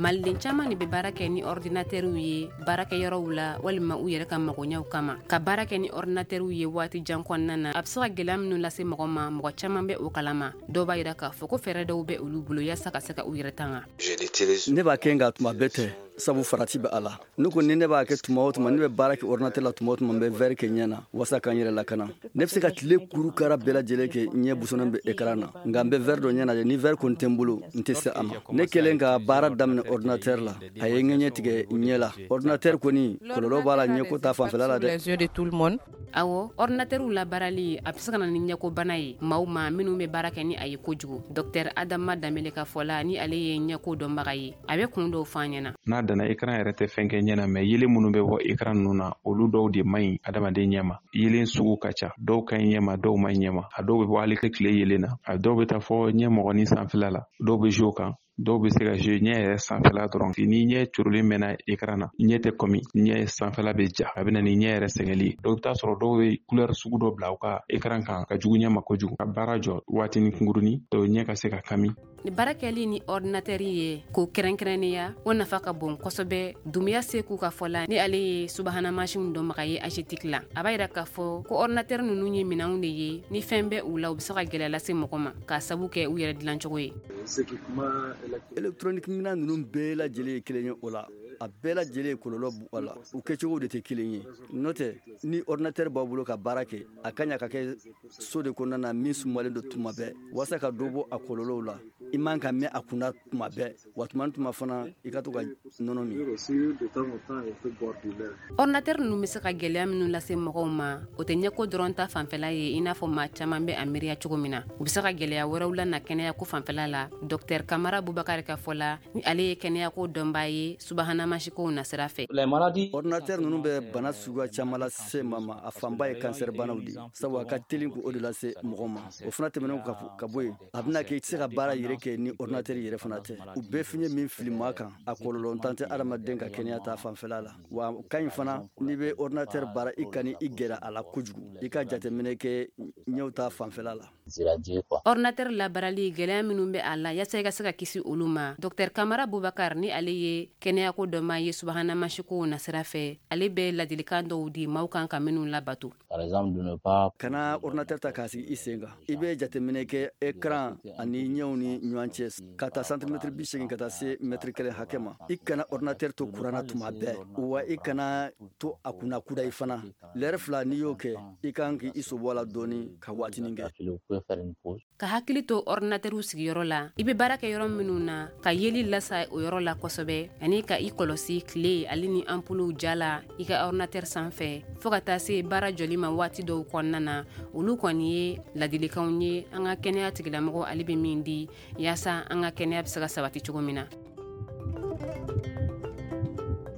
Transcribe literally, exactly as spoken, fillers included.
maliden caman ni be baara kɛ ni ordinateur ye baarakɛyɔrɔw la walima u yɛrɛ ka magoɲɛw kama ka baara kɛ ni ordinateur ye waati jan kɔnɔna na a bɛ se ka gɛlɛya minnu lase mɔgɔ ma mɔgɔ caman bɛ o kalama dɔw b'a yira k'a fɔ ko fɛɛrɛ dɔw bɛ olu bolo yasa ka se ka u yɛrɛ tanga. Ne b'a kɛ nka tuma bɛɛ tɛ sabu farati bɛ a la ne ko ni ne b'a kɛ tuma o tuma ne bɛ baara kɛ ordinateur la tuma o tuma n bɛ verre kɛ ɲɛ na wasa k'an yɛrɛ lakana ne bɛ se ka tile kuru kara bɛɛ lajɛlen kɛ ɲɛ busonnen bɛ écran na nka n bɛ verre dɔ ɲɛ na ni verre kɔni tɛ n bolo n tɛ se a ma ne kɛlen ka baara daminɛ ordinateur la a ye ŋɛɲɛ tigɛ ɲɛ la ordinateur kɔni kɔlɔlɔ b'a la ɲɛko ta fanfɛla la dɛ. Awɔ ordinateur la baarali a bɛ se ka na ni ɲɛko bana ye maaw ma minnu bɛ baara kɛ ni a ye kojugu docteur Adama Danbele ka fɔla ni ale ye ɲɛko dɔnbaga ye a bɛ kun dɔw fɔ an ɲɛna. N'a dana écran yɛrɛ tɛ fɛn kɛ ɲɛ na mais yelen minnu bɛ bɔ écran ninnu na olu dɔw de man ɲi adamaden ɲɛ ma yelen sugu ka ca dɔw ka ɲi ɲɛ ma dɔw man ɲi ɲɛ ma a dɔw bɛ bɔ hali tile yelen na a dɔw bɛ taa fɔ ɲɛ mɔgɔnin sanfɛla la dɔw bɛ jouer o kan dɔw bɛ se ka jouer ɲɛ yɛrɛ sanfɛla dɔrɔn ni ɲɛ corolen mɛnna écran na ɲɛ tɛ kɔmi ɲɛ sanfɛla bɛ ja a bɛ na ni ɲɛ yɛrɛ sɛgɛnli ye dɔw bɛ taa sɔrɔ dɔw bɛ couleur sugu dɔ bila u ka écran kan ka jugu ɲɛ ma kojugu ka baara jɔ waatinin kunkurunin dɔw ɲɛ ka se ka kami. Ni baara kɛli ni ordinateur ye ko kɛrɛnkɛrɛnnenya o nafa ka bon kosɛbɛ Dumbuya Seku ka fɔla ni ale ye subahana mansinw dɔnbaga ye AGETIC la a b'a yira k'a fɔ ko ordinateur ninnu ye minɛnw de ye ni fɛn bɛ u la u bɛ se ka gɛlɛya lase mɔgɔ ma k'a sabu kɛ u yɛrɛ dilancogo ye. électronique minɛn ninnu bɛɛ lajɛlen ye kelen ye o la a bɛɛ lajɛlen ye kɔlɔlɔ b'u a la u kɛcogo de tɛ kelen ye n'o tɛ ni ordinateur b'a bolo ka baara kɛ a ka ɲa ka kɛ so de kɔnɔna na min sumalen don tuma bɛɛ wasa ka dɔ bɔ a kɔlɔlɔw la i man ka mɛn a kunna tuma bɛɛ wa tuma tuma fana i ka to ka nɔnɔ min. ordinateur ninnu bɛ se ka gɛlɛya minnu lase mɔgɔw ma o tɛ ɲɛko dɔrɔn ta fanfɛla ye i n'a fɔ maa caman bɛ a miiriya cogo min na u bɛ se ka gɛlɛya wɛrɛw la na kɛnɛyako fanfɛla la docteur Kamara Bubakari ka fɔla ni ale ye kɛnɛyako dɔnbaa ye subahana mansikow na sira fɛ. ordinateur ninnu bɛ bana suguya caman lase maa ma a fanba ye cancer banaw de sabu a ka teli k'o de lase mɔgɔ ma o fana tɛmɛnen ka bɔ yen a bɛna kɛ i tɛ se ka baara yɛrɛ kɛ ni ordinateur yɛrɛ fana tɛ u bɛɛ fiɲɛ min fili maa kan a kɔlɔlɔ tan tɛ adamaden ka kɛnɛya ta fanfɛla la wa ka ɲi fana n'i bɛ ordinateur baara i ka ni i gɛrɛ a la kojugu i ka jateminɛ kɛ ɲɛw ta fanfɛla la. ordinateur labaarali gɛlɛya minnu bɛ a la yasa i ka se ka kisi olu ma docteur Kamara Bubakari ni ale ye kɛnɛyako dɔnbaa ye subahana mansikow na sira fɛ ale bɛ ladilikan dɔw di maaw kan ka minnu labato. kana ordinateur ta k'a sigi i sen kan i bɛ jateminɛ kɛ écran ani ɲɛw ni ɲɔgɔn cɛ ka taa centimètre bi segin ka taa se mètre kelen hakɛ ma i kana ordinateur to kuranna tuma bɛɛ wa i kana to a kunna kuda i fana lɛrɛ fila n'i y'o kɛ i kan k'i sobɔ a la dɔɔni ka waatinin kɛ. ka hakili to ordinateur sigiyɔrɔ la i bɛ baara kɛ yɔrɔ minnu na ka yeli lasa o yɔrɔ la kosɛbɛ ani ka i kɔlɔsi tile ale ni ampulew jala i ka ordinateur sanfɛ fo ka taa se baara jɔli ma waati dɔw kɔnɔna na olu kɔni ye ladilikanw ye an ka kɛnɛya tigilamɔgɔ ale bɛ min di yaasa an ka kɛnɛya bɛ se ka sabati cogo min na.